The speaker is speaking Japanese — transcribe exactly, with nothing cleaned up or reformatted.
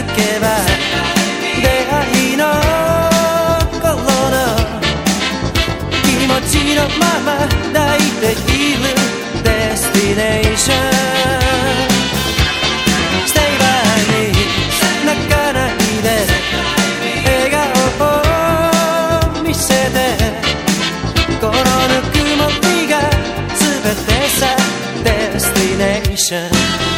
けば出会いの頃の気持ちのまま抱いているデスティネーション Stay by me 泣かないで笑顔を見せてこのぬくもりが全てさデスティネーション